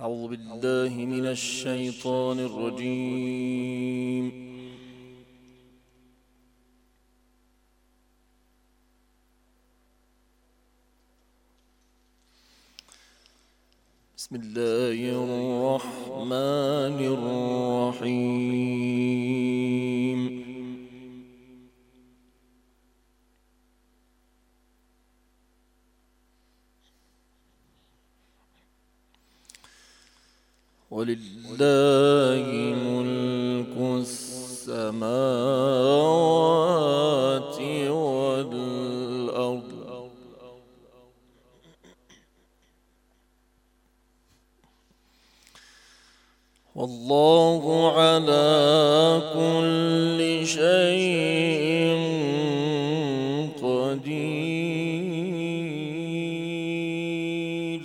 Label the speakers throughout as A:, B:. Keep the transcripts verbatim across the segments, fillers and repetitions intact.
A: أعوذ بالله من الشيطان الرجيم. بسم الله الرحمن الرحيم. ولله ملك السماوات والأرض والله على كل شيء قدير.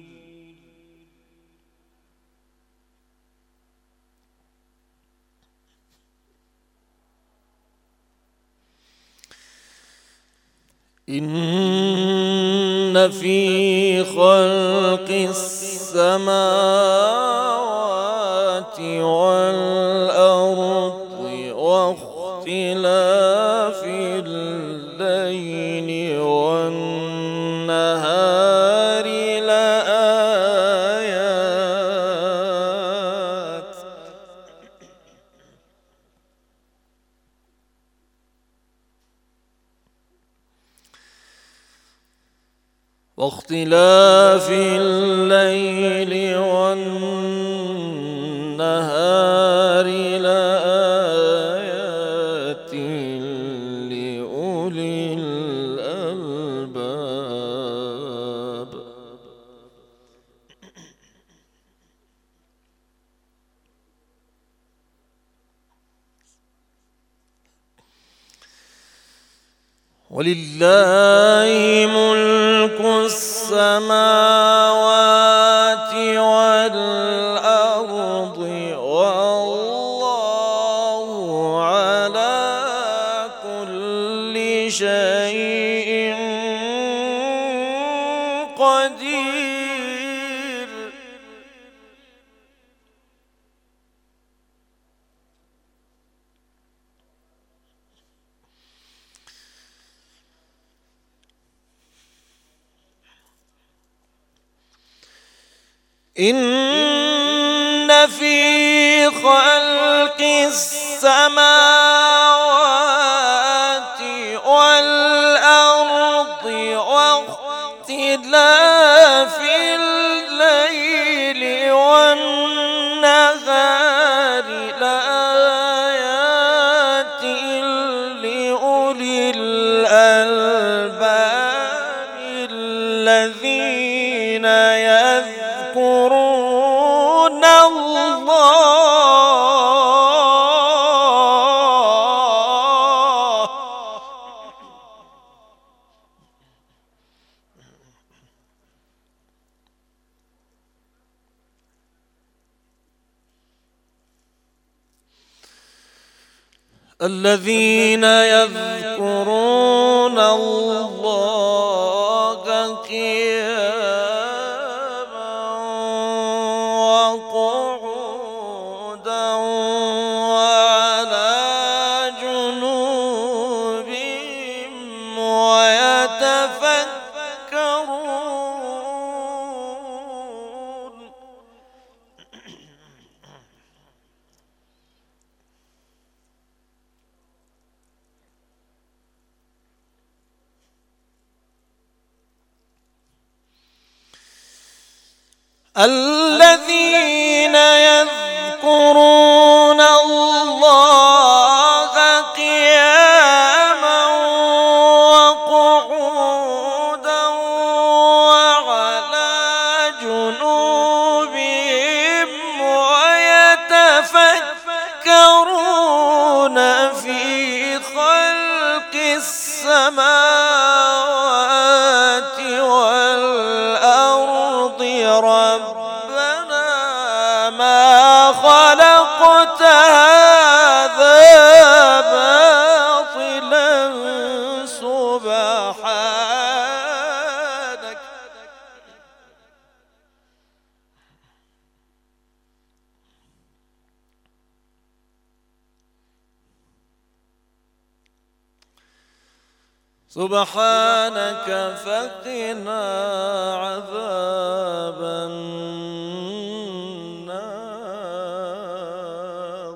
A: إن في خلق السماوات والأرض واختلاف الليل والنهار لآيات واختلاف الليل والنهار لآيات لأولي الألباب. ولله ملك السماوات والأرض والله على كل شيء قدير. إن في خلق السماوات والأرض واختلاف الليل والنهار لآيات لأولي الألباب الذين يذكرون الله الذين يذكرون الله قياما وقعودا وعلى جنوبهم ويتفكرون. الذين يذكرون الله قياما وقعودا وعلى جنوبهم ويتفكرون في خلق السماوات والأرض ربنا ما خلقت هذا باطلا سبحانك سبحانك فقنا عذاب النار.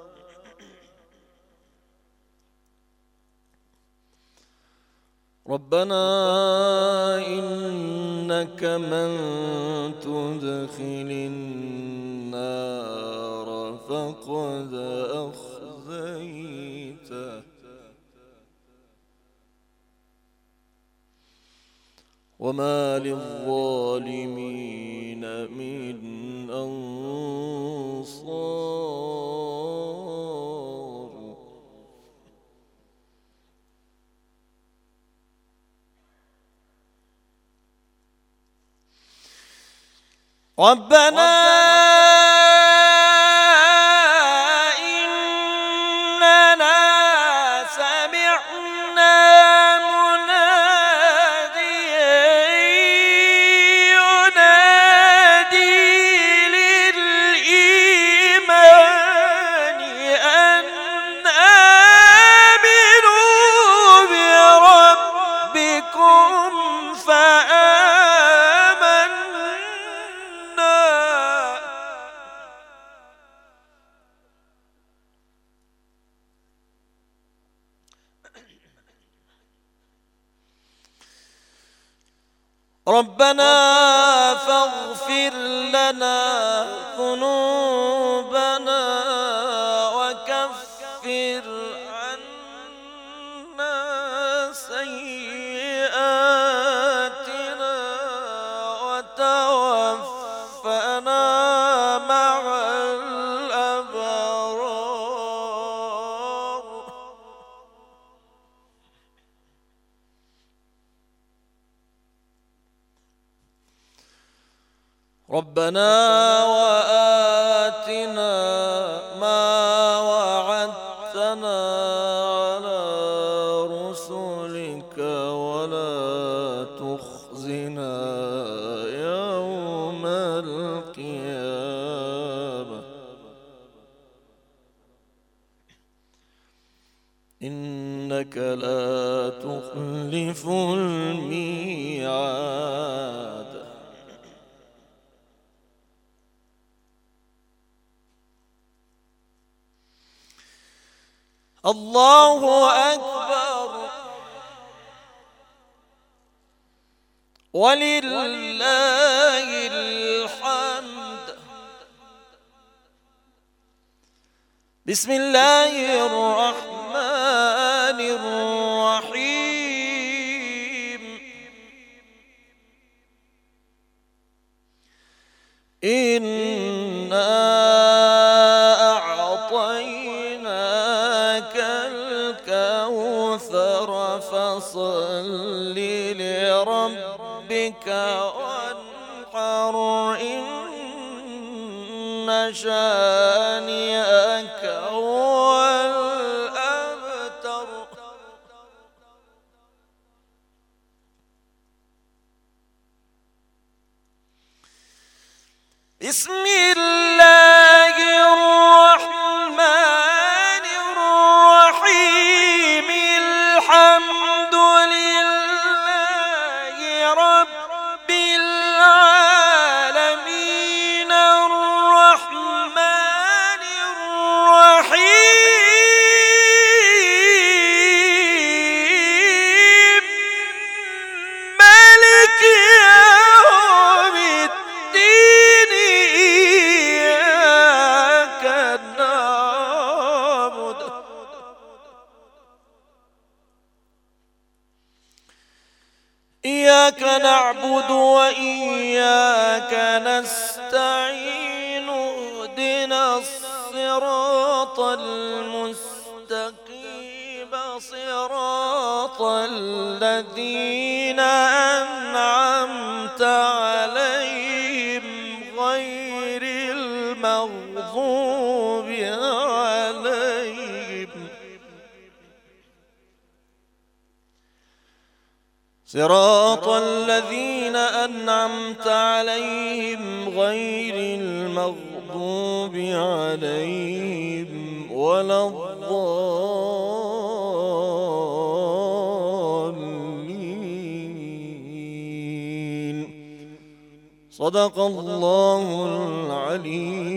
A: ربنا إنك من تدخل النار فقد أخزيته وما للظالمين من أنصار. ربنا إننا سمعنا ربنا فاغفر لنا ذنوبنا وكفر عنا سيئاتنا وتوفنا مع الأبرار. ربنا وآتنا ما وعدتنا على رسلك ولا تخزنا يوم القيامة إنك لا تخلف الميعاد. الله أكبر ولله الحمد. بسم الله الرحمن الرحيم. إنا أعطيناك الكوثر فصل لربك وانحر إن شانئك هو الأبتر. بسم الله الرحمن الرحيم. الحمد لله رب العالمين الرحمن الرحيم مالك يوم الدين. إياك نعبد إياك نعبد وإياك نستعين. اهدنا الصراط المستقيم صراط الذين أنعمت عليهم غير المغضوب عليهم صراط الذين أنعمت عليهم غير المغضوب عليهم ولا الضالين. صدق الله العلي